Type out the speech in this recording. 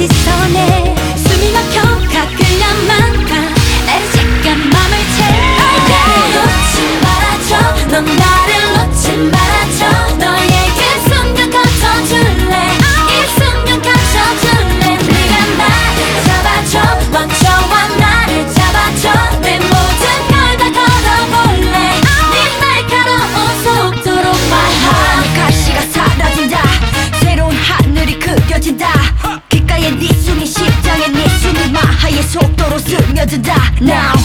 시선에 숨이 막혀 가끌려만 가 애지간 맘을 채워 놓지 말아줘 넌 나를 놓지 말아줘 너의 그 순간 거쳐줄래 이 순간 가져줄래 네가 날 잡아줘 먼저와 나를 잡아줘 내 모든 걸 다 걸어볼래 네 날카로운 속도로 my heart 가시가 사라진다 새로운 하늘이 그려진다 귓가에 네 숨이 심장에 네 숨이 마하의 속도로 스며든다 Now